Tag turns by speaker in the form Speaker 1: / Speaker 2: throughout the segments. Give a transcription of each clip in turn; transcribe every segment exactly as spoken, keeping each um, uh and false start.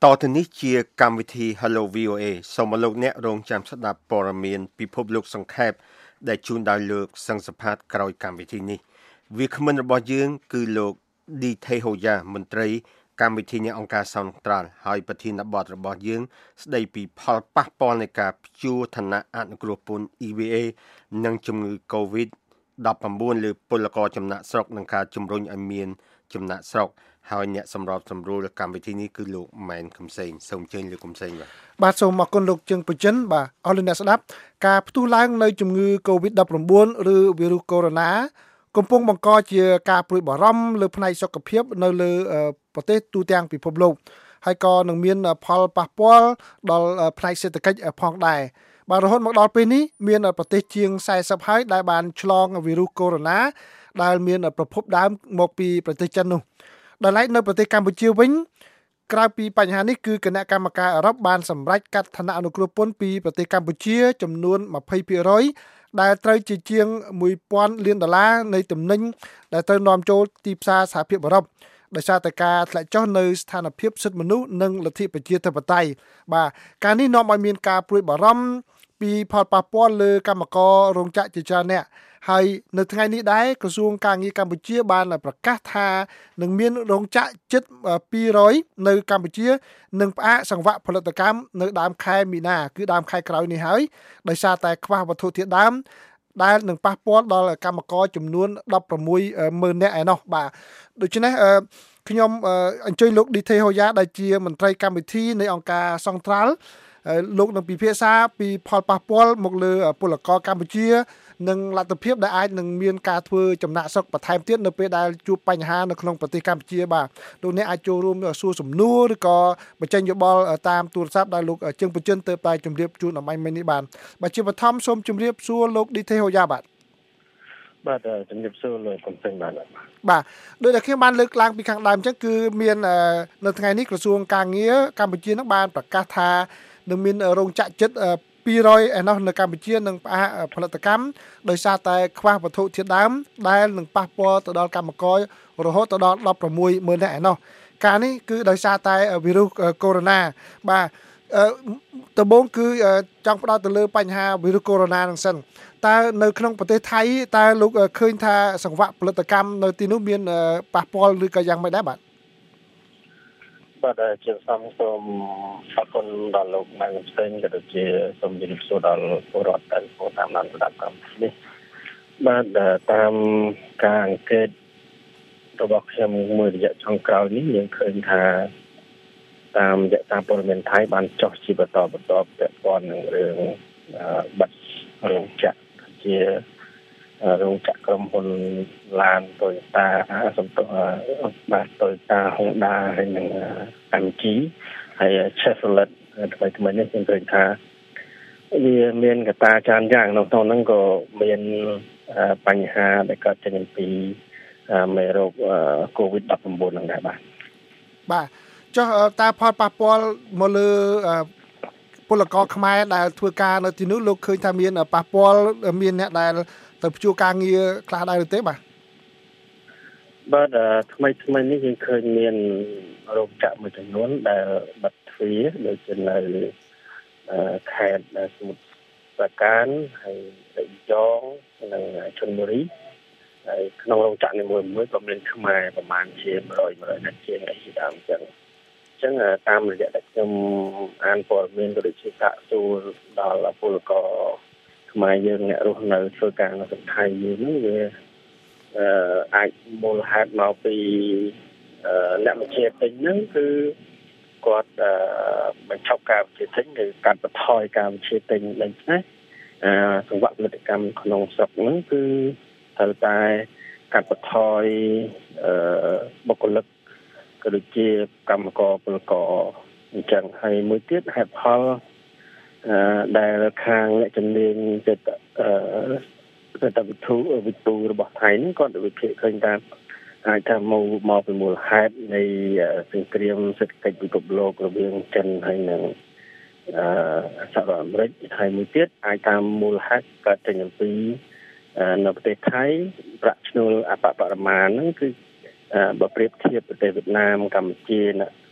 Speaker 1: តទៅនេះជាកម្មវិធី Hello វី អូ เอ សូមលោកអ្នករងចាំស្ដាប់ព័ត៌មានពិភពលោកសង្ខេបដែលជូនដោយលោកសង្ឃសផាតក្រោយកម្មវិធីនេះវាគ្មិនរបស់យើងគឺលោក ឌី ថេហូយ៉ា មន្ត្រីកម្មវិធីនៃអង្គការសង្ត្រាល់ហើយប្រធានបទរបស់យើងស្ដីពីផលប៉ះពាល់នៃការព្យួរឋានៈអនុគ្រោះពន្ធ អ៊ី វី เอ និងជំងឺ COVID ដប់ប្រាំបួន លើពលករចំណាក់ស្រុកនិងការជំរុញឲ្យមានចំណាក់ស្រុកហើយអ្នកសម្របសម្រួលកម្មវិធីនេះគឺលោកម៉ែនកំសែងសូមអញ្ជើញលោកកំសែងបាទ
Speaker 2: បាទសូមអរគុណលោកជើងប្រជិនបាទអស់លោកអ្នកស្ដាប់ការផ្ទុះឡើងនៃជំងឺ COVID ដប់ប្រាំបួន ឬវីរុសកូវីដ កំពុងបង្កជាការព្រួយបារម្ភលើផ្នែកសុខភាពនៅលើប្រទេសទូទាំងពិភពលោកហើយក៏នឹងមានផលប៉ះពាល់ដល់ផ្នែកសេដ្ឋកិច្ចផងដែរបាទរហូតមកដល់ពេលនេះមានប្រទេសជាងสี่สิบហើយដែលបានឆ្លងវីរុសកូវីដ ដែលមានប្រភពដើមមកពីប្រទេសចិននោះដោយឡែកនៅប្រទេសកម្ពុជាវិញក្រៅពីបញ្ហានេះគឺគណៈកម្មការអឺរ៉ុបបានសម្រេចកាត់ឋានៈអនុគ្រោះពន្ធពីប្រទេសកម្ពុជាចំនួនยี่สิบเปอร์เซ็นต์ ដែលត្រូវជាជាងone thousandលានដុល្លារនៃទំនិញដែលត្រូវនាំចូលទីផ្សារសហភាពអឺរ៉ុបដោយសារតែការធ្លាក់ចុះនៅស្ថានភាពសិទ្ធិមនុស្សនិងលទ្ធិប្រជាធិបតេយ្យបាទការនេះនាំឲ្យមានការព្រួយបារម្ភពីផលប៉ះពាល់លើកម្មកររោងចក្រជាច្រើនអ្នកហើយនៅថ្ងៃនេះដែរក្រសួងការងារកម្ពុជាបានប្រកាសថានឹងមានរោងចក្រជិតtwo hundredនៅកម្ពុជានឹងផ្អាកសង្វាក់ផលិតកម្មនៅដើមខែមីនាគឺដើមខែក្រោយនេះហើយដោយសារតែខ្វះវត្ថុធាតុដើមដែលនឹងប៉ះពាល់ដល់កម្មករចំនួនsixteen thousandនាក់ឯណោះបាទដូច្នេះខ្ញុំអញ្ជើញលោកឌីថេហូយ៉ាដែលជាមន្ត្រីកម្មវិធីនៃអង្គការសង្ត្រាល់លោកនឹងពិភាក្សាពីផលប៉ះពាល់មកលើពលករកម្ពុជានិងលទ្ធភាពដែលអាចនឹងមានការធ្វើចំណាក់ស្រុកបន្ថែមទៀតនៅពេលដែលជួបបញ្ហានៅក្នុងប្រទេសកម្ពុជាបាទលោកអ្នកអាចចូលរួមសួរសំណួរឬក៏បញ្ចេញយោបល់តាមទូរស័ព្ទដែលលោកជើងប្រជិនទៅតែជម្រាបជូនអំបញ្ញមិញនេះបានបាទជាបឋមសូមជម្រាបសួរលោកឌីថេហូយ៉ាបាទ
Speaker 3: បាទជំរាបសួរលោកកំសែងបាទ
Speaker 2: បាទដោយដែលខ្ញុំបានលើកឡើងពីខាងដើមអញ្ចឹងគឺមាននៅថ្ងៃនេះក្រសួងការងារកម្ពុជានឹងបានប្រកាសថានឹងមានរោងចក្រជិតtwo hundredឯណោះនៅកម្ពុជានឹងផ្អាកផលិតកម្មដោយសារតែខ្វះវត្ថុធាតុដើមដែលនឹងប៉ះពាល់ទៅដល់កម្មកររហូតទៅដល់sixteen thousandនាក់ឯណោះការនេះគឺដោយសារតែវីរុសកូវីដ បាទដំបូងគឺចង់ផ្ដោតទៅលើបញ្ហាវីរុសកូវីដហ្នឹងសិនតើនៅក្នុងប្រទេសថៃតើលោកឃើញថាសង្វាក់ផលិតកម្មនៅទីនោះមានប៉ះពាល់ឬក៏យ៉ាងម៉េចដែរបាទ
Speaker 3: បាទជាសំសូមអរគុណដល់លោកម៉ែនកំសែងក៏ដូចជាសូមជម្រាបសួរដល់ពលរដ្ឋដែលតាមដានស្ដាប់កម្មវិធីនេះបាទតាមការអង្កេតរបស់ខ្ញុំមួយរយៈចុងក្រោយនេះយើងឃើញថាតាមរយៈសារព័ត៌មានថៃបានចុះជាបន្តបន្ទាប់ពាក់ព័ន្ធនឹងរឿងបាត់រោងចក្រជារោងចក្រក្រុមហ៊ុនឡាន Toyota សំទោសបាទ Toyota Honda ហើយនិង em gi ហើយ Chevrolet ថ្មីថ្មីនេះខ្ញុំឃើញថាវាមានកត្តាច្រើនយ៉ាងនៅក្នុងហ្នឹងក៏មានបញ្ហាដែលកើតចេញពីមេរោគ COVID ដប់ប្រាំបួន ហ្នឹងដែរបាទ
Speaker 2: បាទចុះតើផលប៉ះពាល់មកលើពលករខ្មែរដែលធ្វើការនៅទីនោះលោកឃើញថាមានប៉ះពាល់មានអ្នកដែលទៅព្យួរការងារខ្លះដែរឬទេបាទ
Speaker 3: បាទថ្មីថ្មីនេះយើងឃើញមានរោងចក្រមួយចំនួនដែលបាត់ទ្វារដូចជានៅខេត្តសមុទ្រប្រាកានហើយរយងនិងជលបុរីហើយក្នុងរោងចក្រនីមួយៗក៏មានខ្មែរប្រមាណជាone hundredនាក់ជាងអីជាដើមអញ្ចឹងអញ្ចឹងតាមរយៈដែលខ្ញុំអានព័ត៌មានក៏ដូចជាសាកសួរដល់ពលករខ្មែរយើងអ្នករស់នៅធ្វើការនៅក្នុងថៃយើងហ្នឹងវាអឺអាចមូលហេតុមកពីអ្នកបញ្ជាទិញហ្នឹងគឺគាត់បញ្ឈប់ការបញ្ជាទិញឬកាត់បន្ថយការបញ្ជាទិញដូច្នេះអឺសង្វាក់ផលិតកម្មក្នុងស្រុកហ្នឹងគឺត្រូវតែកាត់បន្ថយអឺបុគ្គលិកក៏ដូចជាកម្មករពលករអញ្ចឹងហើយមួយទៀតហេតុផលអឺដែលខាងអ្នកជំនាញចិត្តអឺទៅវិទូវិទូរបស់ថៃនេះគាត់វិភាគឃើញថាអាចថាមកមកពីមូលហេតុនៃសង្គ្រាមសេដ្ឋកិច្ចពិភពលោករវាងចិនហើយនិងអឺសហរដ្ឋអាមេរិកហើយមួយទៀតអាចតាមមូលហេតុកើតចេញអំពីនៅប្រទេសថៃប្រាក់ឈ្នួលអបបរមាហ្នឹងគឺបើប្រៀបធៀបប្រទេសវៀតណាមកម្ពុជា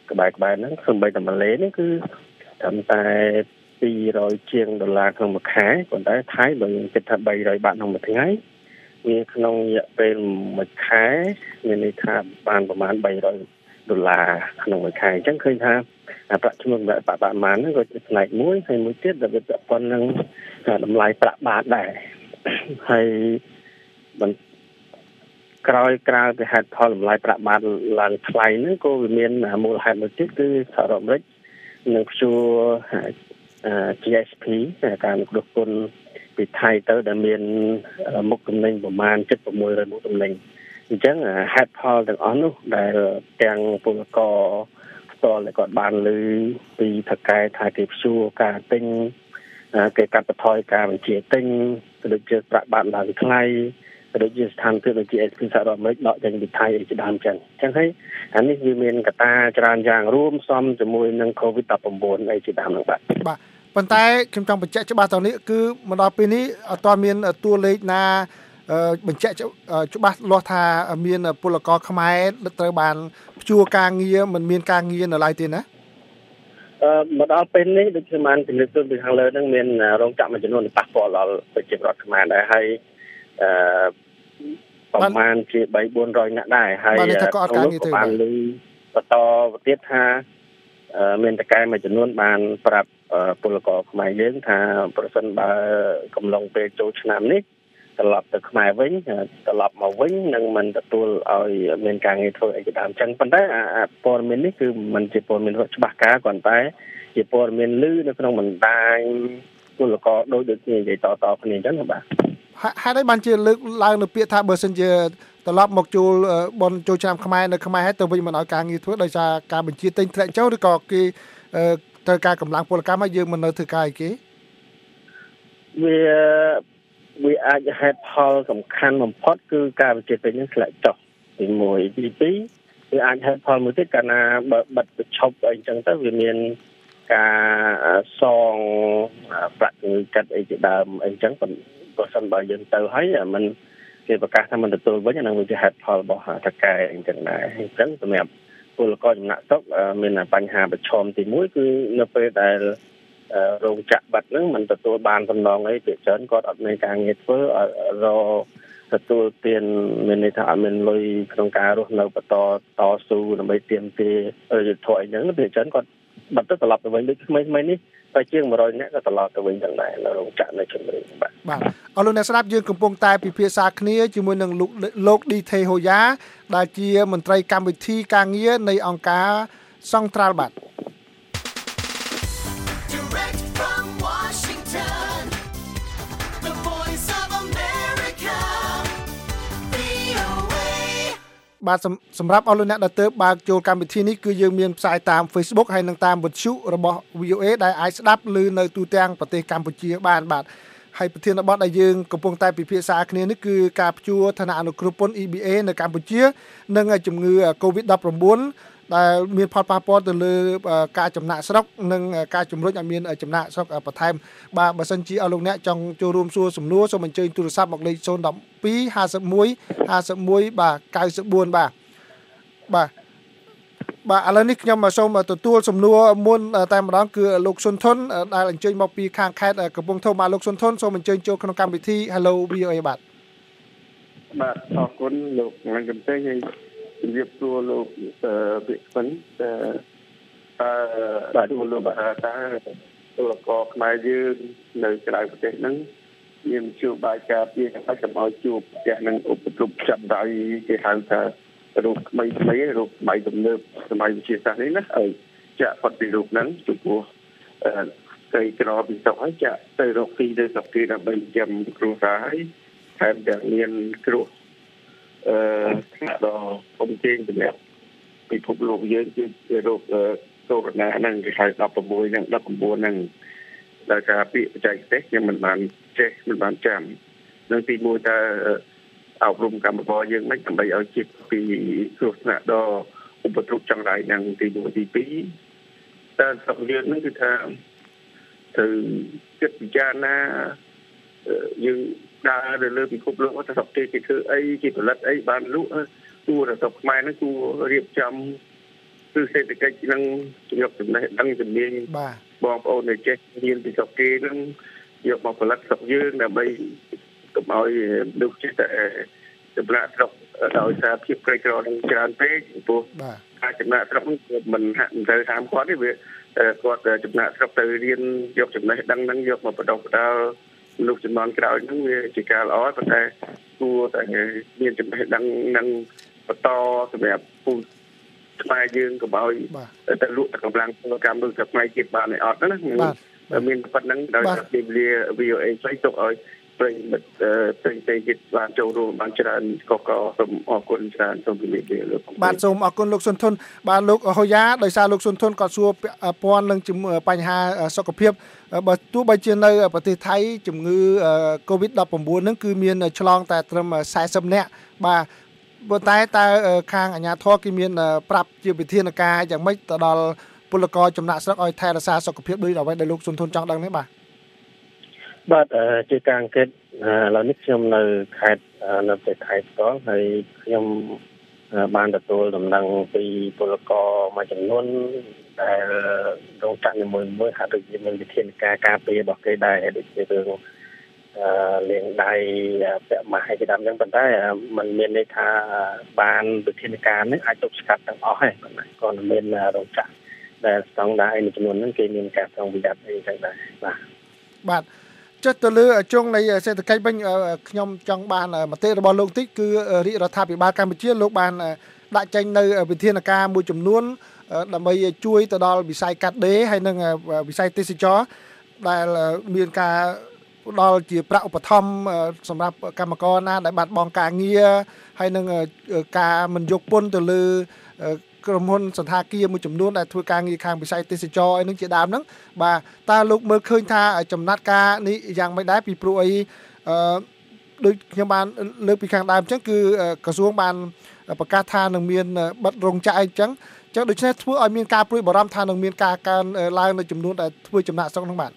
Speaker 3: ក្បែរក្បែរហ្នឹងសំបីតែម៉ាឡេនេះគឺត្រឹមតែពីររយជាងដុល្លារក្នុងមួយខែប៉ុន្តែថៃបើយើងគិតថាបីរយបាតក្នុងមួយថ្ងៃវាក្នុងរយៈពេលមួយខែមានន័យថាបានប្រមាណបីរយដុល្លារក្នុងមួយខែអញ្ចឹងឃើញថាប្រាក់ឈ្នួលបាក់បាក់បានហ្នឹងក៏ជាផ្នែកមួយហើយមួយទៀតដែលវាពាក់ព័ន្ធនឹងតម្លៃប្រាក់បាតដែរហើយបន្ក្រោយក្រៅពីហេតុផលតម្លៃប្រាក់បាតឡើងថ្លៃហ្នឹងក៏វាមានមូលហេតុមួយទៀតគឺសហរដ្ឋអាមេរិកនឹងព្យួរ G S P ការផ្គត់ផ្គង់ពីថៃទៅដែលមានមុខទំនិញប្រមាណជិត៦រយមុខទំនិញអញ្ចឹងហេតុផលទាំងអស់នោះដែលទាំងពលករផ្ទាល់ដែលគាត់បានឮពីថកែថាគេព្យួរការទិញគេកាត់បន្ថយការបញ្ជាទិញក៏ដូចជាប្រាក់បាតឡើងថ្លៃក៏ដូចជាស្ថានភាពដូចជា S P សហរដ្ឋអាមេរិកដកចេញពីថៃអីជាដើមចឹងអញ្ចឹងហើយអានេះវាមានកត្តាច្រើនយ៉ាងរួមផ្សំជាមួយនឹង COVID ដប់ប្រាំបួន អីជាដើមហ្នឹងបាទ
Speaker 2: បាទប៉ុន្តែខ្ញុំចង់បញ្ជាក់ច្បាស់តនេះគឺមកដល់ពេលនេះអត់ទាន់មានតួលេខណាបញ្ជាក់ច្បាស់លាស់ថាមានពលករខ្មែរត្រូវបានព្យួរការងារមិនមានការងារនៅឡើយទេណា
Speaker 3: អឺមកដល់ពេលនេះដូចជាបានជំរាបជូនពីខាងលើហ្នឹងមានរោងចក្រមួយចំនួនប៉ះពាល់ដល់ប្រជាពលរដ្ឋខ្មែរដែរហើយអឺប្រមាណជាបីបួនរយនាក់ដែរហើយ
Speaker 2: បានលើ
Speaker 3: បន្តទៀតថាមានតកែមួយចំនួនបានប្រាប់ពលករខ្មែរយើងថាប្រសិនបើកំឡុងពេលចូលឆ្នាំនេះត្រឡប់ទៅខ្មែរវិញត្រឡប់មកវិញនឹងមិនទទួលឲ្យមានការងារធ្វើអីជាដើមចឹងប៉ុន្តែព័ត៌មាននេះគឺមិនជាព័ត៌មានច្បាស់ការគ្រាន់តែជាព័ត៌មានឮនៅក្នុងបណ្ដាញពលករដូចដូចគ្នានិយាយតតគ្នាអញ្ចឹងបាទ
Speaker 2: ហេតុអីបានជាលើកឡើងនៅពាក្យថាបើសិនជាត្រឡប់មកចូលបនចូលឆ្នាំខ្មែរនៅខ្មែរហើយទៅវិញមិនឲ្យការងារធ្វើដោយសារការបញ្ជាទិញធ្លាក់ចុះឬក៏គេត្រូវការកម្លាំងពលកម្មហើយយើងមិននៅធ្វើការអីគេ
Speaker 3: វាវាអាចហេតុផលសំខាន់បំផុតគឺការបញ្ជាទិញនឹងធ្លាក់ចុះទីមួយទីពីរវាអាចហេតុផលមួយទៀតកាលណាបើបិទប្រឈប់អីចឹងទៅវាមានការសងប្រាក់ជំងឺចិត្តអីជាដើមអីចឹងបើសិនបើយើងទៅហើយมันគេប្រកាសថាมันទទួលវិញអានឹងវាជាហេតុផលរបស់តកែអីចឹងដែរអញ្ចឹងសម្រាប់ពលករចំណាក់ស្រុកមានបញ្ហាប្រឈមទីមួយគឺនៅពេលដែលរោងចក្របាត់ហ្នឹងมันទទួលបានសំណងអីពីច្រើនគាត់អត់មានការងារធ្វើរទទួលទានមានន័យថាអត់មានលុយក្នុងការរស់នៅបន្តតស៊ូដើម្បីទាមទារយុទ្ធធម៌អីហ្នឹងពីច្រើនគាត់បាត់ទៅត្រឡប់ទៅវិញដូចថ្មីថ្មីនេះតែជាងមួយរយនាក់ក៏ត្រឡប់ទៅវិញទាំងដែរនៅរោងចក្រនៅជម្រៅបាទ
Speaker 2: បាទអរលោកអ្នកស្ដាប់យើងកំពុងតែពិភាក្សាគ្នាជាមួយនឹងលោកលោកឌីថេហូយ៉ាដែលជាមន្ត្រីកម្មវិធីការងារនៃអង្គការសង្ត្រាល់បាទបាទសម្រាប់អស់លោកអ្នកដែលទើបបើកចូលកម្មវិធីនេះគឺយើងមានផ្សាយតាម Facebook ហើយនិងតាមវិទ្យុរបស់ វី អូ អេ ដែលអាចស្ដាប់ឮនៅទូទាំងប្រទេសកម្ពុជាបានបាទហើយប្រធានបទដែលយើងកំពុងតែពិភាក្សាគ្នានេះគឺការព្យួរឋានៈអនុគ្រោះពន្ធ E B A នៅកម្ពុជានិងជំងឺ COVID ដប់ប្រាំបួន ដែលមានផលប៉ះពាល់ទៅលើការចំណាក់ស្រុកនិងការជំរុញឲ្យមានចំណាក់ស្រុកបន្ថែមបាទបើសិនជាអស់លោកអ្នកចង់ចូលរួមសួរសំណួរសូមអញ្ជើញទូរស័ព្ទមកលេខศูนย์ หนึ่ง สอง ห้า หนึ่ง หนึ่ง ห้า หนึ่ง បាទเก้าสิบสี่បាទបាទបាទឥឡូវនេះខ្ញុំសូមទទួលសំណួរមុនតែម្ដងគឺលោកសុនធុនដែលអញ្ជើញមកពីខាងខេត្តកំពង់ធំបាទលោកសុនធុនសូមអញ្ជើញចូលក្នុងកម្មវិធី Hello វី អូ អេ បាទ
Speaker 4: បាទអរគុណលោកឡើងកំទេហើយជំរាបសួរលោកវិក្កានអឺបាទលោកបាទថាពលករខ្មែរយើងនៅក្រៅប្រទេសហ្នឹងមានជួបបាយការពីអាចកុំឲ្យជួបផ្ទះនឹងឧបទ្រពចាប់ដៃគេហៅថារូបថ្មីថ្មីរូបថ្មីទំនើបសម័យវិទ្យាសាស្ត្រនេះណាឲ្យចាក់ផុតពីរូបហ្នឹងចំពោះអឺគេក្រពីសុខហើយចាក់ទៅរកទីទៅសុខទីដើម្បីចាំគ្រួសារហើយថែមទាំងមានគ្រោះអឺថ្នាក់ដល់ធំជាងសម្រាប់ពិភពលោកយើងគឺរោគកូវីដ ហ្នឹងគេហៅដប់ប្រាំបួនហ្នឹងដប់ប្រាំបួនហ្នឹងដែលការពាក្យបច្ចេកទេសខ្ញុំមិនបានចេះមិនបានចាំនឹងទីមួយតើអប់រំកម្មករយើងមិនដើម្បីឲ្យជិះពីគ្រោះថ្នាក់ដល់ឧបទ្រពចង្រៃហ្នឹងទីមួយទីពីរតើសំដៅហ្នឹងគឺថាត្រូវគិតពិចារណាយើងដើរទៅលើពិភពលោកថាស្រុកគេគេធ្វើអីគេផលិតអីបានលក់គួរតែស្រុកខ្មែរហ្នឹងគួររៀបចំគឺសេដ្ឋកិច្ចនឹងយកចំណេះដឹងជំនាញ
Speaker 2: បាទ
Speaker 4: បងប្អូនដែលចេះរៀនពីស្រុកគេនឹងយកមកផលិតស្រុកយើងដើម្បីកុំឲ្យមនុស្សចិត្តចំណាក់ស្រុកដោយសារភាពក្រីក្រនឹងច្រើនពេកព្រោះការចំណាក់ស្រុកមិនហាក់មិនត្រូវតាមគាត់ទេវាគាត់ចំណាក់ស្រុកទៅរៀនយកចំណេះដឹងហ្នឹងយកមកបន្តបន្តមនុស្សជំនាន់ក្រោយហ្នឹងវាជាការល្អប៉ុន្តែគួរតែមានចំណេះដឹងនឹងបន្តសម្រាប់ពូខ្មែរយើងកុំឲ្យទៅលក់តែកម្លាំងពលកម្មដូចតែខ្មែរជាតិបានអត់ណាមានប៉ុណ្្នឹងដោយសារពេលវេលា វី អូ អេ ឆ្លៃទុកឲ្យប្រិយមិត្តផ្សេងៗទៀតបានចូលរួមបានច្រើនក៏ក៏សូមអរគុណច្រើនសូមជម្រាបលាលោក
Speaker 2: បាទសូមអរគុណលោកសុនធុនបាទលោកហូយ៉ាដោយសារលោកសុនធុនក៏សួរពាន់នឹងបញ្ហាសុខភាពបើទោះបីជានៅប្រទេសថៃជំងឺ កូវីដ ដប់ប្រាំបួន ហ្នឹងគឺមានឆ្លងតែត្រឹមសែសិបនាក់បាទប៉ុន្តែតើខាងអាជ្ញាធរគេមានប្រាប់ជាវិធានការយ៉ាងម៉េចទៅដល់ពលករចំណាក់ស្រុកឲ្យថែរក្សាសុខភាពដូចអ្វីដែលលោកសុនធុនចង់ដឹងនេះបាទ
Speaker 3: បាទជាការអង្កេតឥឡូវនេះខ្ញុំនៅខេត្តនៅប្រទេសថៃផ្ទាល់ហើយខ្ញុំបានទទួលដំណឹងពីពលករមួយចំនួនដែលរងចាក់នីមួយៗហាក់ដូចជាមានវិធានការការពាររបស់គេដែរដូចជារឿងលាងដៃពាក់ម៉ាស់ឲ្យគេតាមហ្នឹងប៉ុន្តែมันមានន័យថាបានវិធានការនេះអាចទប់ស្កាត់ទាំងអស់ហើយប៉ុន្តែក៏មានរោងចក្រដែលស្តង់ដារឯចំនួនហ្នឹងគេមានការប្រុងប្រយ័ត្នអីចឹងដែរបាទ
Speaker 2: បាទចុះទៅលើជងនៃសេដ្ឋកិច្ចវិញខ្ញុំចង់បានមតិរបស់លោកតិចគឺរាជរដ្ឋាភិបាលកម្ពុជាលោកបានដាក់ចេញនៅវិធានការមួយចំនួនដើម្បីជួយទៅដល់វិស័យកាត់ដេរហើយនិងវិស័យទេសចរដែលមានការផ្ដល់ជាប្រាក់ឧបត្ថម្ភសម្រាប់កម្មករណាដែលបាត់បង់ការងារហើយនឹងការមិនយកពន្ធទៅលើក្រុមហ៊ុនសន្តាគារមួយចំនួនដែលធ្វើការងារខាងវិស័យទេសចរអីនឹងជាដើមហ្នឹងបាទតើលោកមើលឃើញថាចំណាត់ការនេះយ៉ាងម៉េចដែរពីព្រោះអីអឺដូចខ្ញុំបានលើកពីខាងដើមអញ្ចឹងគឺក្រសួងបានប្រកាសថានឹងមានបិទរោងចក្រអីអញ្ចឹងអញ្ចឹងដូច្នេះធ្វើឲ្យមានការព្រួយបារម្ភថានឹងមានការកើនឡើងនៅចំនួនដែលធ្វើចំណាក់ស្រុកហ្នឹងបាទ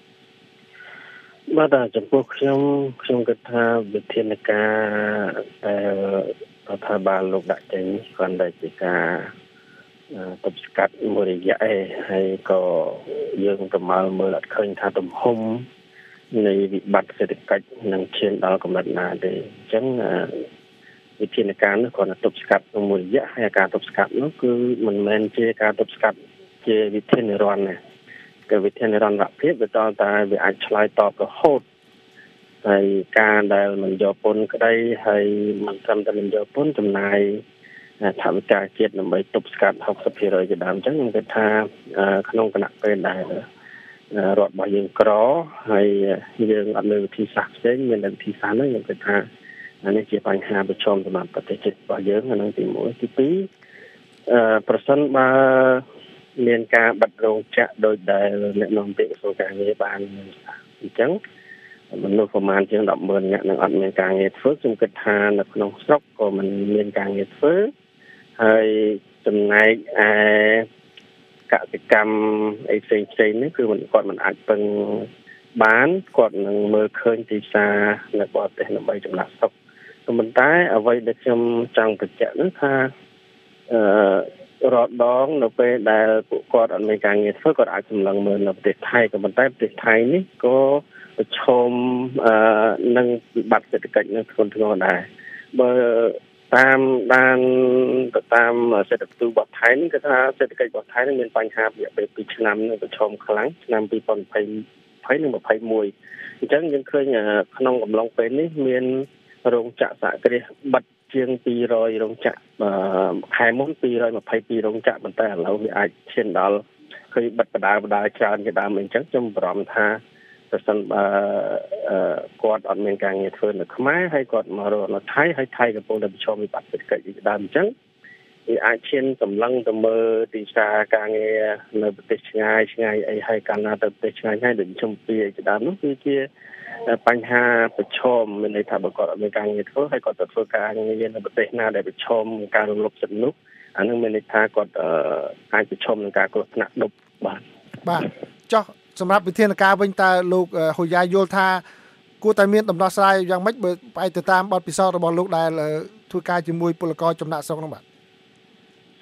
Speaker 3: បាទចំពោះខ្ញុំខ្ញុំគិតថាវិធានការដែលរដ្ឋាភិបាលលោកដាក់ចេញគ្រាន់តែជាការទប់ស្កាត់មួយរយៈឯងហើយក៏យើងប្រមាលមើលអត់ឃើញថាទំហំនៃវិបត្តិសេដ្ឋកិច្ចនឹងឈានដល់កម្រិតណាទេអញ្ចឹងវិធានការនោះគ្រាន់តែទប់ស្កាត់មួយរយៈហើយការទប់ស្កាត់នោះគឺមិនមែនជាការទប់ស្កាត់ជាវិធានរន់ទេគឺវិធានរណភាពវាតតែវាអាចឆ្លើយតបរហូតហើយការដែលមិនយកពន្ធក្តីហើយមិនត្រឹមតែមិនយកពន្ធចំណាយថវិកាជាតិដើម្បីទប់ស្កាត់ ហុកសិបភាគរយ ជាដើមអញ្ចឹងខ្ញុំគិតថាក្នុងគណៈពេលដែលរដ្ឋរបស់យើងក្រហើយយើងអត់មានវិធីសាស្ត្រផ្សេងមានវិធីសាស្ត្រហ្នឹងខ្ញុំគិតថានេះជាបញ្ហាប្រឈមសម្រាប់ប្រទេសជាតិរបស់យើងហ្នឹងទីមួយទីពីរអឺប្រសិនបើមានការបិទរោងចក្រដោយដែលអ្នកនាំពាក្យក្រសួងការងារបានអញ្ចឹងមនុស្សប្រមាណជាង ដប់ម៉ឺន នាក់នឹងអត់មានការងារធ្វើខ្ញុំគិតថានៅក្នុងស្រុកក៏មិនមានការងារធ្វើហើយចំណែកឯកសិកម្មអីផ្សេងផ្សេងនេះគឺមិនគាត់មិនអាចពឹងបានគាត់នឹងមើលឃើញទីផ្សារនៅបរទេសដើម្បីចំណាក់ស្រុកប៉ុន្តែអ្វីដែលខ្ញុំចង់បញ្ជាក់នោះថាអឺរត់ដងនៅពេលដែលពួកគាត់អត់មានការងារធ្វើគាត់អាចសម្លឹងមើលនៅប្រទេសថៃក៏ប៉ុន្តែប្រទេសថៃនេះក៏ប្រឈមអឺនឹងវិបត្តិសេដ្ឋកិច្ចនៅធ្ងន់ធ្ងរដែរបើតាមបានទៅតាមសេដ្ឋកិច្ចរបស់ថៃនេះគឺថាសេដ្ឋកិច្ចរបស់ថៃនេះមានបញ្ហារយៈពេលពីរឆ្នាំនឹងប្រឈមខ្លាំងឆ្នាំពីរពាន់ยี่สิบនិងยี่สิบเอ็ดអញ្ចឹងយើងឃើញក្នុងកំឡុងពេលនេះមានរោងចក្រសហគ្រាសបិទជាងពីររយរោងចក្រខែមុនពីររយยี่สิบពីររោងចក្រប៉ុន្តែឥឡូវវាអាចឈានដល់ឃើញបិទបដាបដាច្រើនជាដើមអញ្ចឹងខ្ញុំបារម្ភថាប្រសិនបើគាត់អត់មានការងារធ្វើនៅខ្មែរហើយគាត់មករកនៅថៃហើយថៃកំពុងតែប្រឈមវិបត្តិសេដ្ឋកិច្ចជាដើមអញ្ចឹងវាអាចឈានសម្លឹងទៅមើលទីផ្សារការងារនៅប្រទេសឆ្ងាយឆ្ងាយអីហើយកាលណាទៅប្រទេសឆ្ងាយហើយដូចខ្ញុំពីជាដើមនោះគឺជាបញ្ហាប្រឈមមានន័យថាបើគាត់អត់មានការងារធ្វើហើយគាត់ទៅធ្វើការងារនៅប្រទេសណាដែលប្រឈមការរំលោភសិទ្ធិមនុស្សអានឹងមានន័យថាគាត់អាចប្រឈមនឹងការគ្រោះថ្នាក់ដប់បាទ
Speaker 2: បាទចុះសម្រាប់វិធានការវិញតើលោកហូយ៉ាយល់ថាគួរតែមានដំណោះស្រាយយ៉ាងម៉េចបើផ្អែកទៅតាមបទពិសោធន៍របស់លោកដែលធ្វើការជាមួយពលករចំណាក់ស្រុកនោះបាទ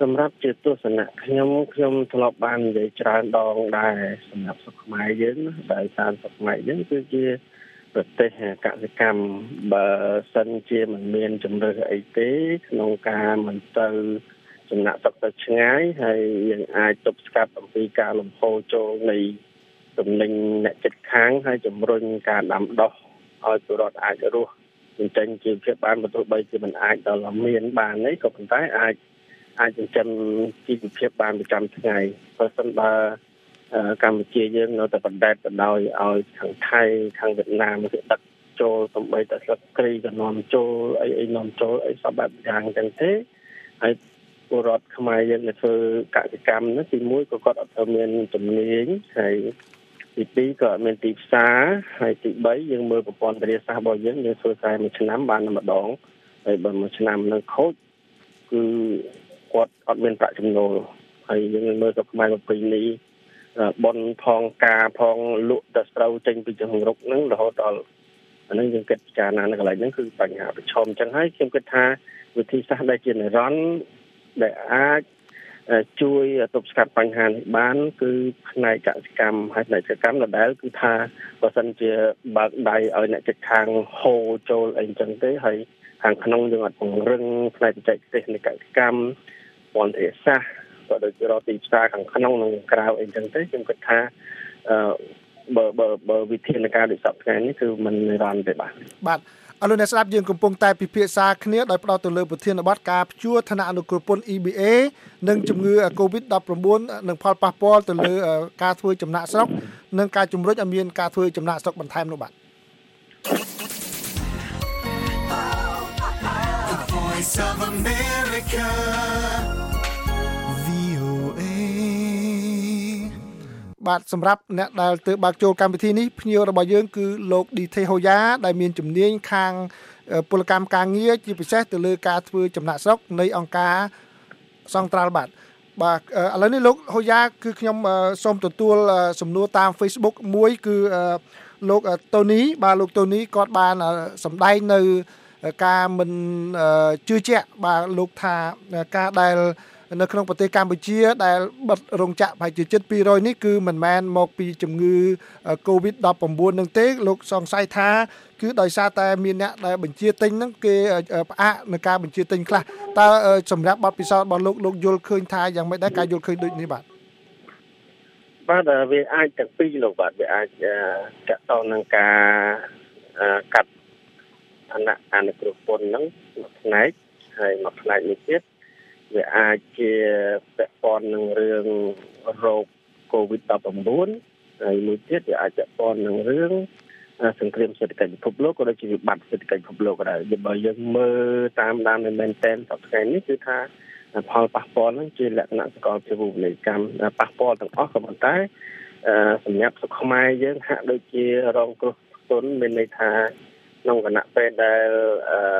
Speaker 3: សម្រាប់ជាទស្សនៈខ្ញុំខ្ញុំធ្លាប់បាននិយាយច្រើនដងដែរសម្រាប់សុខខ្មែរយើងដោយសារសុខខ្មែរយើងគឺជាប្រទេសកសិកម្មបើសិនជាមិនមានជំរឿនអីទេក្នុងការមិនទៅចំណាក់ស្រុកទៅឆ្ងាយហើយយើងអាចទប់ស្កាត់អំពីការលំហូរចូលនៃទំនិញអ្នកជិតខាងហើយជំរុញការដាំដុះឲ្យពលរដ្ឋអាចរស់ចិញ្ចឹមជីវភាពបានបើទោះបីជាមិនអាចដល់មានបានទេក៏ប៉ុន្តែអាចអាចចិញ្ចឹមជីវភាពបានប្រចាំថ្ងៃបើសិនបើកម្ពុជាយើងនៅតែបណ្ដែតបណ្ដោយឲ្យខាងថៃខាងវៀតណាមគេដឹកចូលទំបីតែស្លឹកគ្រៃក៏នាំចូលអីអីនាំចូលអីសពបែបយ៉ាងចឹងទេហើយពលរដ្ឋខ្មែរយើងដែលធ្វើកសិកម្មនោះទីមួយក៏គាត់អត់ទៅមានជំនាញហើយទីពីរក៏អត់មានទីផ្សារហើយទីបីយើងមើលប្រព័ន្ធធារាសាស្ត្ររបស់យើងយើងធ្វើតែមួយឆ្នាំបានតែម្ដងហើយបើមួយឆ្នាំនឹងខូចគឺគាត់អត់មានប្រាក់ចំណូលហើយយើងមើលទៅខ្មែរប្រពៃណីបនផងការផងលក់ទៅស្រូវចេញពីជង្រុកហ្នឹងរហូតដល់អាហ្នឹងយើងគិតពិចារណានៅកន្លែងហ្នឹងគឺបញ្ហាប្រឈមអញ្ចឹងហើយខ្ញុំគិតថាវិធីសាស្ត្រដែលជានិរន្តរ៍ដែលអាចជួយទប់ស្កាត់បញ្ហានេះបានគឺផ្នែកកសិកម្មហើយផ្នែកកសិកម្មដដែលគឺថាបើសិនជាបើកដៃឲ្យអ្នកជិតខាងហូរចូលអីអញ្ចឹងទេហើយខាងក្នុងយើងអត់ពង្រឹងផ្នែកបច្ចេកទេសនៃកសិកម្មពន្ធិសាស្ត្រក៏ដូចជារកទីផ្សារខាងក្នុងនិងក្រៅអីចឹងទៅខ្ញុំគិតថាអឺបើបើបើវិធានការដូចសពថ្ងៃនេះគឺมันនិរន្តរ៍ទេបាទ
Speaker 2: បាទអរលោកអ្នកស្ដាប់យើងកំពុងតែពិភាក្សាគ្នាដោយផ្ដោតទៅលើប្រធានបទការព្យួរឋានៈអនុគ្រោះពន្ធ E B A និងជំងឺ COVID ដប់ប្រាំបួន និងផលប៉ះពាល់ទៅលើការធ្វើចំណាកស្រុកនិងការជំរុញឲ្យមានការធ្វើចំណាកស្រុកបន្ថែមនោះបាទVoice of America បាទសម្រាប់អ្នកដែលទើបបើកចូលកម្មវិធីនេះភ្ញៀវរបស់យើងគឺលោកឌីថេហូយ៉ាដែលមានជំនាញខាងពលកម្មការងារជាពិសេសទៅលើការធ្វើចំណាកស្រុកនៃអង្គការសង្ត្រាល់បាទបាទឥឡូវនេះលោកហូយ៉ាគឺខ្ញុំសូមទទួលសំណួរតាម Facebook មួយគឺលោកតូនីបាទលោកតូនីគាត់បានសម្ដែងនៅការមិនជឿជាក់បាទលោកថាការដែលនៅក្នុងប្រទេសកម្ពុជាដែលបិទរោងចក្រប្រហែលជាជិតពីររយនេះគឺមិនមែនមកពីជំងឺ COVID ដប់ប្រាំបួន នឹងទេលោកសង្ស័យថាគឺដោយសារតែមានអ្នកដែលបញ្ជាទិញហ្នឹងគេផ្អាកនៅការបញ្ជាទិញខ្លះតើសម្រាប់បទពិសោធន៍របស់លោកលោកយល់ឃើញថាយ៉ាងម៉េចដែរការយល់ឃើញដូចនេះបាទ
Speaker 3: បាទវាអាចទាំងពីរលោកបាទវាអាចតកតងនឹងការកាត់ឋានៈអនុគ្រោះពន្ធហ្នឹងមួយផ្នែកហើយមួយផ្នែកនេះទៀតវាអាចជាពាក់ព័ន្ធនឹងរឿងរោគ COVID ដប់ប្រាំបួន ហើយមួយទៀតវាអាចពាក់ព័ន្ធនឹងរឿងសង្គ្រាមសេដ្ឋកិច្ចពិភពលោកក៏ដូចជាវិបត្តិសេដ្ឋកិច្ចពិភពលោកក៏ដែរបើយើងមើលតាមដានមែនតែនសប្តាហ៍នេះគឺថាផលប៉ះពាល់ហ្នឹងជាលក្ខណៈសកលភាវូបនីយកម្មប៉ះពាល់ទាំងអស់ក៏ប៉ុន្តែសម្រាប់សុខខ្មែរយើងហាក់ដូចជារងគ្រោះទុនមានន័យថាក្នុងគណៈពេលដែលអឺ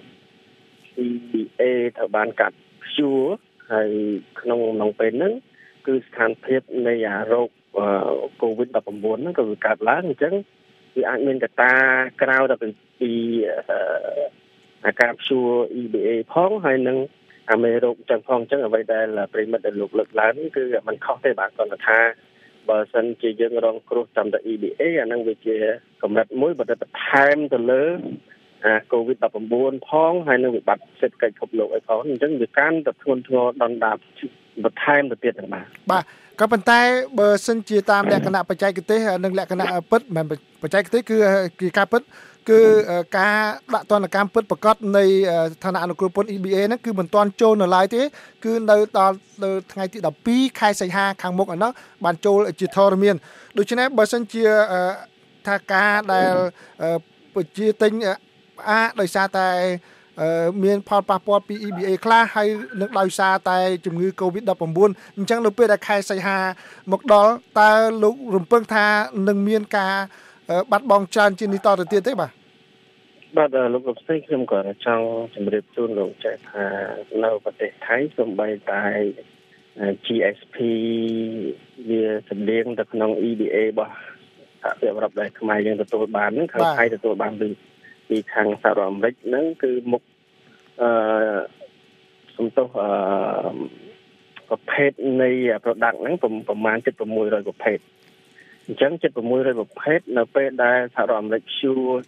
Speaker 3: E B A ត្រូវបានកាត់ព្យួរហើយក្នុងក្នុងពេលហ្នឹងគឺស្ថានភាពនៃអារោគ COVID ដប់ប្រាំបួន ហ្នឹងក៏វាកើតឡើងអញ្ចឹងវាអាចមានកត្តាក្រៅទៅពីអាការព្យួរ E B A ផងហើយនឹងអាមេរោគចឹងផងអញ្ចឹងអ្វីដែលប្រិមិត្តដែលលោកលើកឡើងគឺมันខុសទេបាទគាត់ថាបើសិនជាយើងរងគ្រោះតាមតែ E B A អាហ្នឹងវាជាកម្រិតមួយបើទៅបន្ថែមទៅលើអា COVID ដប់ប្រាំបួន ផងហើយនឹងវិបត្តិសេដ្ឋកិច្ចពិភពលោកអីផងអញ្ចឹងវាកាន់តែធ្ងន់ធ្ងរដុនដាបបន្ថែមទៅទៀតហ្នឹងបាទ
Speaker 2: បាទក៏ប៉ុន្តែបើសិនជាតាមលក្ខណៈបច្ចេកទេសនិងលក្ខណៈពិតមិនបច្ចេកទេសគឺគឺការពិតគឺការដាក់ទណ្ឌកម្មពិតប្រាកដនៃឋានៈអនុគ្រោះពន្ធ E B A ហ្នឹងគឺមិនទាន់ចូលនៅឡើយទេគឺនៅដល់ថ្ងៃទីដប់ពីរខែសីហាខាងមុខឯណោះបានចូលជាធរមានដូច្នេះបើសិនជាថាការដែលប្រជាទិញផ្អាកដោយសារតែមានផលប៉ះពាល់ពី E B A ខ្លះហើយនឹងដោយសារតែជំងឺ COVID ដប់ប្រាំបួន អញ្ចឹងនៅពេលដែលខែសីហាមកដល់តើលោករំពឹងថានឹងមានការបាត់បង់ច្រើនជាងនេះតទៅទៀតទេបាទ
Speaker 3: បាទលោកលោកស្រីខ្ញុំក៏ចង់ជម្រាបជូនលោកចេះថានៅប្រទេសថៃសូម្បីតែ G S P វាសម្លេងទៅក្នុង E B A របស់សហភាពអឺរ៉ុបដែលខ្មែរយើងទទួលបានហ្នឹងខាងថៃទទួលបានពីពីខាងសហរដ្ឋអាមេរិកហ្នឹងគឺមុខអឺសំទោសអឺប្រភេទនៃ product ហ្នឹងប្រមាណជិតsáu trămប្រភេទអញ្ចឹងជិតsáu trămប្រភេទនៅពេលដែលសហរដ្ឋអាមេរិកជួ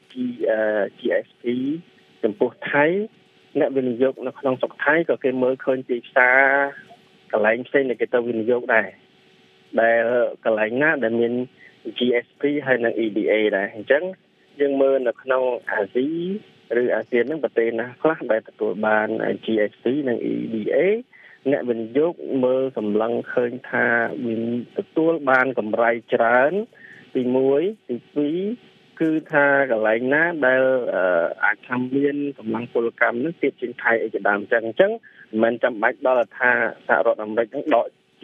Speaker 3: G S P ចំពោះថៃអ្នកវិនិយោគនៅក្នុងស្រុកថៃក៏គេមើលឃើញទីផ្សារកន្លែងផ្សេងដែលគេទៅវិនិយោគដែរដែលកន្លែងណាដែលមាន G S P ហើយនិង E D A ដែរអញ្ចឹងយើងមើលនៅក្នុងអាស៊ីឬអាស៊ានហ្នឹងប្រទេសណាខ្លះដែលទទួលបាន G S P និង E D A អ្នកវិនិយោគមើលសម្លឹងឃើញថាវាទទួលបានកម្រៃច្រើនទីមួយទីពីរគឺថាកន្លែងណាដែលអាចថាមានកម្លាំងពលកម្មនឹងទៀតជាងថៃអីជាដើមអញ្ចឹងអញ្ចឹងមិនចាំបាច់ដល់ថាសហរដ្ឋអាមេរិកនឹងដក G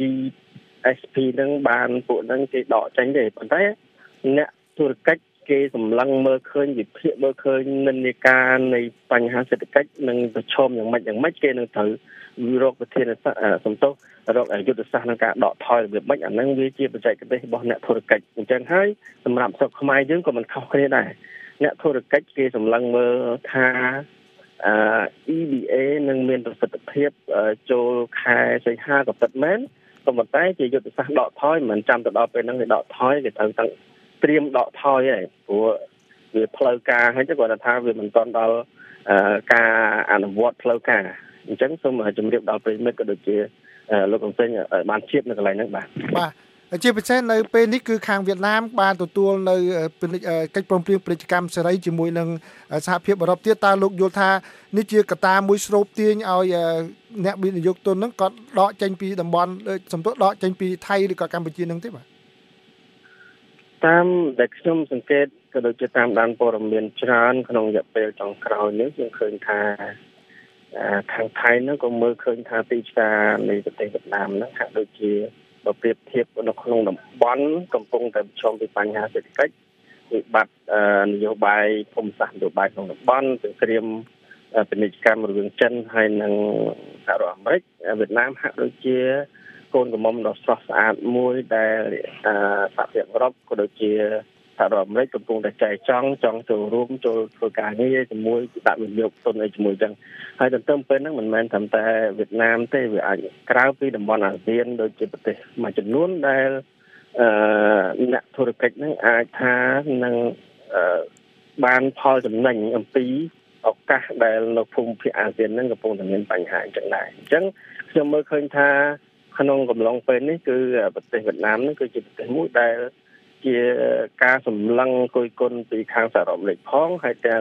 Speaker 3: S P នឹងបានពួកនឹងគេដកចេញទេប៉ុន្តែអ្នកធុរកិច្ចគេសម្លឹងមើលឃើញវិភាគមើលឃើញនិន្នាការនៃបញ្ហាសេដ្ឋកិច្ចនិងប្រឈមយ៉ាងម៉េចយ៉ាងម៉េចគេនឹងត្រូវរកវិធានសាស្ត្រសំទោសរកយុទ្ធសាស្ត្រក្នុងការដកថយរបៀបម៉េចអាហ្នឹងវាជាបច្ចេកទេសរបស់អ្នកធុរកិច្ចអញ្ចឹងហើយសម្រាប់ស្រុកខ្មែរយើងក៏មិនខុសគ្នាដែរអ្នកធុរកិច្ចគេសម្លឹងមើលថាអឺ E D A នឹងមានប្រសិទ្ធភាពចូលខែសីហាក៏ពិតមែនក៏ប៉ុន្តែជាយុទ្ធសាស្ត្រដកថយមិនចាំទៅដល់ពេលហ្នឹងគេដកថយគេត្រូវតាំងត្រៀមដកថយហើយព្រោះវាផ្លូវការហើយទៅគាត់ថាវាមិនទាន់ដល់ការអនុវត្តផ្លូវការអញ្ចឹងសូមជម្រាបដល់ប្រិយមិត្តក៏ដូចជាលោកកំសែងបានជៀបនៅកន្លែងហ្នឹងបាទ
Speaker 2: បាទជាពិសេសនៅពេលនេះគឺខាងវៀតណាមបានទទួលនៅកិច្ចព្រមព្រៀងពាណិជ្ជកម្មសេរីជាមួយនឹងសហភាពអឺរ៉ុបទៀតតើលោកយល់ថានេះជាកត្តាមួយស្រូបទាញឲ្យអ្នកវិនិយោគទុនហ្នឹងក៏ដកចេញពីតំបន់សំទោសដកចេញពីថៃឬក៏កម្ពុជាហ្នឹងទេបាទ
Speaker 3: តាមដែលខ្ញុំសង្កេតក៏ដូចជាតាមដានព័ត៌មានច្រើនក្នុងរយៈពេលចុងក្រោយនេះខ្ញុំឃើញថាខាងថៃហ្នឹងក៏មើលឃើញថាទីផ្សារនៃប្រទេសវៀតណាមហ្នឹងហាក់ដូចជាបើប្រៀបធៀបនៅក្នុងតំបន់កំពុងតែប្រឈមពីបញ្ហាសេដ្ឋកិច្ចវិបត្តិនយោបាយភូមិសាស្ត្រនយោបាយក្នុងតំបន់សង្គ្រាមពាណិជ្ជកម្មរវាងចិនហើយនិងសហរដ្ឋអាមេរិកវៀតណាមហាក់ដូចជាកូនក្រមុំដ៏ស្រស់ស្អាតមួយដែលសហភាពអឺរ៉ុបក៏ដូចជាសហរដ្ឋអាមេរិកកំពុងតែចែកចង់ចង់ចូលរួមចូលធ្វើការងារជាមួយដាក់វិនិយោគទុនអីជាមួយចឹងហើយទន្ទឹមពេលហ្នឹងមិនមែនត្រឹមតែវៀតណាមទេវាអាចក្រៅពីតំបន់អាស៊ានដូចជាប្រទេសមួយចំនួនដែលអឺអ្នកធុរកិច្ចហ្នឹងអាចថានឹងបានផលចំណេញអំពីឱកាសដែលនៅភូមិភាគអាស៊ានហ្នឹងកំពុងតែមានបញ្ហាអញ្ចឹងដែរអញ្ចឹងខ្ញុំមើលឃើញថាក្នុងកំឡុងពេលនេះគឺប្រទេសវៀតណាមហ្នឹងគឺជាប្រទេសមួយដែលជាការសម្លឹងគយគន់ពីខាងសហរដ្ឋអាមេរិកផងហើយទាំង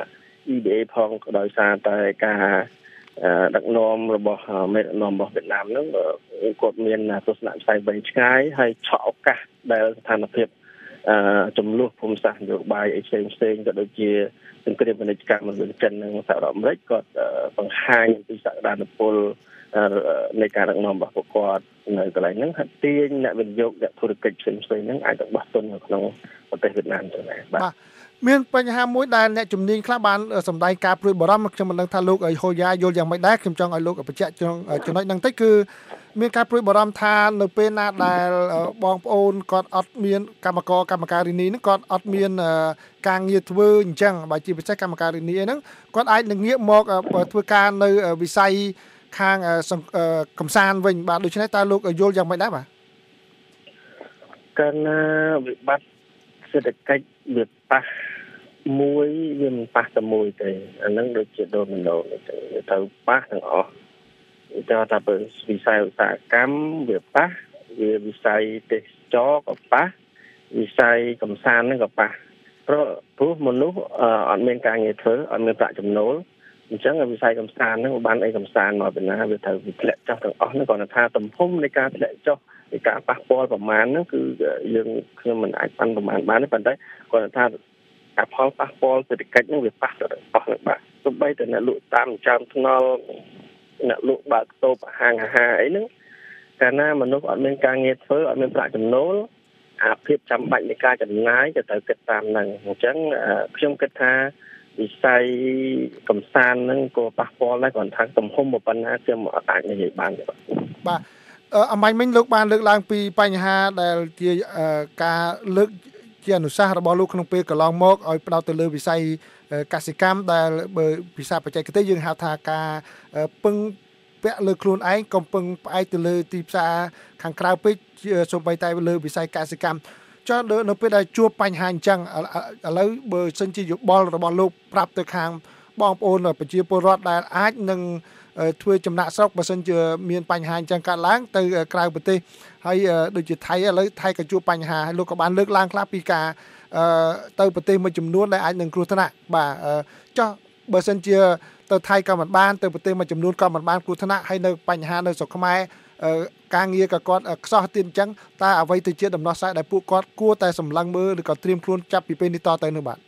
Speaker 3: E D A ផងដោយសារតែការដឹកនាំរបស់មេដឹកនាំរបស់វៀតណាមហ្នឹងគាត់មានទស្សនវិស័យវែងឆ្ងាយហើយឆក់ឱកាសដែលស្ថានភាពចំនួនភូមិសាស្ត្រនយោបាយអីផ្សេងផ្សេងក៏ដូចជាសង្គ្រាមពាណិជ្ជកម្មរវាងចិននិងសហរដ្ឋអាមេរិកគាត់បង្ហាញពីសក្តានុពលនៃការដឹកនាំរបស់ពួកគាត់នៅកន្លែងហ្នឹងហាក់ទាញអ្នកវិនិយោគអ្នកធុរកិច្ចផ្សេងផ្សេងហ្នឹងអាចទៅបោះទុននៅក្នុងប្រទេសវៀតណាមទៅដែរ
Speaker 2: បាទមានបញ្ហាមួយដែលអ្នកជំនាញខ្លះបានសម្ដែងការព្រួយបារម្ភខ្ញុំមិនដឹងថាលោកហូយ៉ាយល់យ៉ាងម៉េចដែរខ្ញុំចង់ឲ្យលោកបញ្ជាក់ចំណុចហ្នឹងតិចគឺមានការព្រួយបារម្ភថានៅពេលណាដែលបងប្អូនគាត់អត់មានកម្មករកម្មការិនីហ្នឹងគាត់អត់មានការងារធ្វើអញ្ចឹងបើជាពិសេសកម្មការិនីអីហ្នឹងគាត់អាចនឹងងាកមកធ្វើការនៅវិស័យខាងកំសាន្តវិញបាទដូច្នេះតើលោកយល់យ៉ាងម៉េចដែរបាទ
Speaker 3: កាលណាវិបត្តិសេដ្ឋកិច្ចវាប៉ះមួយវាមិនប៉ះតែមួយទេអាហ្នឹងដូចជាដូមីណូទៅទៅប៉ះទាំងអស់តែថាបើវិស័យឧស្សាហកម្មវាប៉ះវាវិស័យទេសចរក៏ប៉ះវិស័យកំសាន្តហ្នឹងក៏ប៉ះព្រោះព្រោះមនុស្សអត់មានការងារធ្វើអត់មានប្រាក់ចំណូលអញ្ចឹងវិស័យកំសាន្តហ្នឹងបានអីកំសាន្តមកពីណាវាត្រូវវាធ្លាក់ចុះទាំងអស់ហ្នឹងគាត់ថាទំហំនៃការធ្លាក់ចុះនៃការប៉ះពាល់ប្រមាណហ្នឹងគឺយើងខ្ញុំមិនអាចប៉ាន់ប្រមាណបានទេប៉ុន្តែគាត់ថាការផលប៉ះពាល់សេដ្ឋកិច្ចហ្នឹងវាប៉ះទៅទាំងអស់ហ្នឹងបាទទោះបីតែអ្នកលក់តាមចាមថ្នល់អ្នកលក់បើកតូបហាងអាហារអីហ្នឹងកាលណាមនុស្សអត់មានការងារធ្វើអត់មានប្រាក់ចំណូលអាភាពចាំបាច់នៃការចំណាយក៏ត្រូវគិតតាមហ្នឹងអញ្ចឹងខ្ញុំគិតថាវិស័យកំសាន្តហ្នឹងក៏ប៉ះពាល់ដែរគាត់ថាទំហំប៉ុណ្ណាខ្ញុំអត់អាចនិយាយបានទេបាទ
Speaker 2: បាទអមាញ់មិញលោកបានលើកឡើងពីបញ្ហាដែលជាការលើកជាអនុសាសន៍របស់លោកក្នុងពេលកន្លងមកឲ្យផ្ដោតទៅលើវិស័យកសិកម្មដែលបើភាសាបច្ចេកទេសយើងហៅថាការពឹងពាក់លើខ្លួនឯងកំពុងផ្អែកទៅលើទីផ្សារខាងក្រៅពេកសូម្បីតែលើវិស័យកសិកម្មចុះនៅពេលដែលជួបបញ្ហាអញ្ចឹងឥឡូវបើសិនជាយោបល់របស់លោកប្រាប់ទៅខាងបងប្អូនប្រជាពលរដ្ឋដែលអាចនឹងធ្វើចំណាក់ស្រុកបើសិនជាមានបញ្ហាអញ្ចឹងកើតឡើងទៅក្រៅប្រទេសហើយដូចជាថៃឥឡូវថៃក៏ជួបបញ្ហាហើយលោកក៏បានលើកឡើងខ្លះពីការទៅប្រទេសមួយចំនួនដែលអាចនឹងគ្រោះថ្នាក់បាទចុះបើសិនជាទៅថៃក៏មិនបានទៅប្រទេសមួយចំនួនក៏មិនបានគ្រោះថ្នាក់ហើយនៅបញ្ហានៅស្រុកខ្មែរការងារក៏គាត់ខ្សោះទៀតអញ្ចឹងតើអ្វីទៅជាដំណោះស្រាយដែលពួកគាត់គួរតែសម្លឹងមើលឬក៏ត្រៀមខ្លួនចាប់ពីពេលនេះតទៅនោះបាទ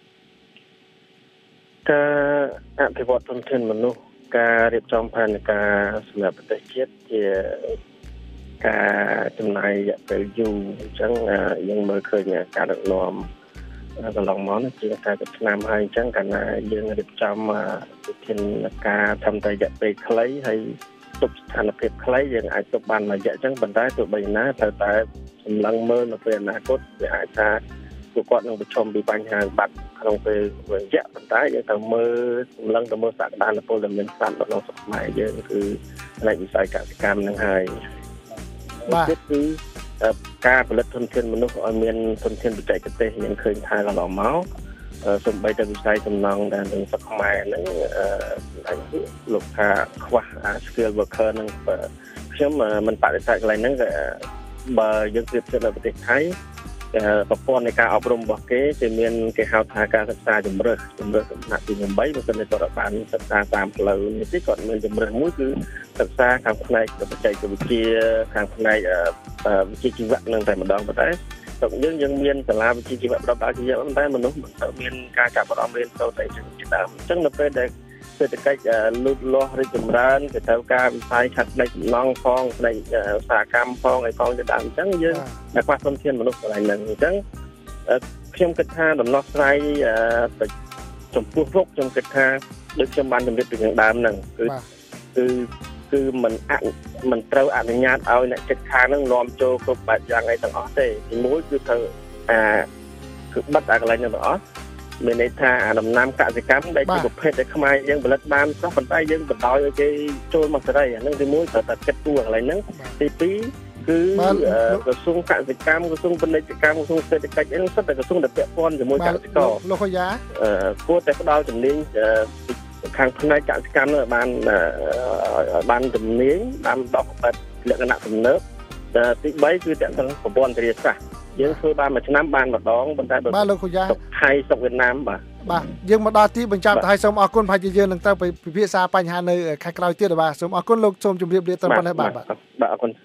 Speaker 3: ការអភិវឌ្ឍធនធានមនុស្សការរៀបចំផែនការសម្រាប់ប្រទេសជាតិជាការចំណាយរយៈពេលយូរអញ្ចឹងយើងមើលឃើញការដឹកនាំកន្លងមកជាការទៅឆ្នាំហើយអញ្ចឹងកាលណាយើងរៀបចំវិធានការធ្វើតែរយៈពេលខ្លីហើយទប់ស្ថានភាពខ្លីយើងអាចទប់បានមួយរយៈអញ្ចឹងប៉ុន្តែទោះបីណាត្រូវតែសម្លឹងមើលនៅពេលអនាគតវាអាចថាពួកគាត់នឹងប្រឈមពីបញ្ហាបាត់ក្នុងពេលរយៈប៉ុន្តែយើងត្រូវមើលសម្លឹងទៅមើលសក្តានុពលដែលមានស្រាប់នៅក្នុងស្រុកខ្មែរយើងគឺផ្នែកវិស័យកសិកម្មនឹងហើយបាទគឺការផលិតធនធានមនុស្សឲ្យមានធនធានបច្ចេកទេសយើងឃើញថាកន្លងមកសូម្បីតែវិស័យសំណង់ដែលក្នុងស្រុកខ្មែរហ្នឹងលោកថាខ្វះ skill worker ហ្នឹងខ្ញុំមិនបដិសេធកន្លែងហ្នឹងបើយើងប្រៀបធៀបនៅប្រទេសថៃប្រព័ន្ធនៃការអប់រំរបស់គេគឺមានគេហៅថាការសិក្សាជំរើសជំរើសដំណាក់ទី៨បើមិនតែគាត់បានសិក្សាតាមផ្លូវនេះទេគាត់មានជំរើសមួយគឺសិក្សាខាងផ្នែកបច្ចេកវិទ្យាខាងផ្នែកវិជ្ជាជីវៈនឹងតែម្ដងប៉ុន្តែស្រុកយើងយើងមានសាលាវិជ្ជាជីវៈប្រដាល់ជាយប៉ុន្តែមនុស្សមិនទៅមានការចាប់អារម្មណ៍រៀនសូត្រតែជាដើមអញ្ចឹងនៅពេលដែលសេដ្ឋកិច្ចលូតលាស់រីកចម្រើនទៅទៅការវិស័យខាត់ផ្នែកសំណង់ផងផ្នែកឧស្សាហកម្មផងឲ្យផងទៅដើមអញ្ចឹងយើងតែខ្វះធនធានមនុស្សកន្លែងហ្នឹងអញ្ចឹងខ្ញុំគិតថាដំណោះស្រាយចំពោះរុកខ្ញុំគិតថាដូចខ្ញុំបានជម្រាបពីខាងដើមហ្នឹងគឺគឺគឺមិនអមិនត្រូវអនុញ្ញាតឲ្យអ្នកជិតខាងហ្នឹងនាំចូលគ្រប់បែបយ៉ាងអីទាំងអស់ទេទីមួយគឺត្រូវអាគឺបិទអាកន្លែងហ្នឹងទាំងអស់មានន័យថាអាដំណាំកសិកម្មដែលជាប្រភេទដែលខ្មែរយើងផលិតបានសោះប៉ុន្តែយើងបណ្ដោយឲ្យគេចូលមកសេរីអាហ្នឹងទីមួយត្រូវតែគិតគូរកន្លែងហ្នឹងទីពីរគឺក្រសួងកសិកម្មក្រសួងពាណិជ្ជកម្មក្រសួងសេដ្ឋកិច្ចអីហ្នឹងសុទ្ធតែក្រសួងដែលពាក់ព័ន្ធជាមួយកសិករ
Speaker 2: លោកហូយ៉ា
Speaker 3: គួរតែផ្ដល់ជំនាញខាងផ្នែកកសិកម្មនោះបានបានជំនាញបានដកបែបលក្ខណៈទំនើបទីបីគឺតើប្រព័ន្ធធារាសាស្ត្រយើងធ្វើបានមួយឆ្នាំបានម្ដងប៉ុន្តែ
Speaker 2: បាទលោកគូយ៉ា
Speaker 3: ថៃស្រុកវៀតណាមបាទ
Speaker 2: បាទយើងមកដល់ទីបញ្ចប់ទៅហើយសូមអរគុណប្រហែលជាយើងនឹងទៅពិភាក្សាបញ្ហានៅខែក្រោយទៀតបាទសូមអរគុណលោកសូមជម្រាបលាត្រឹមប៉ុណ្ណេះបាទ
Speaker 3: បាទអរគុណ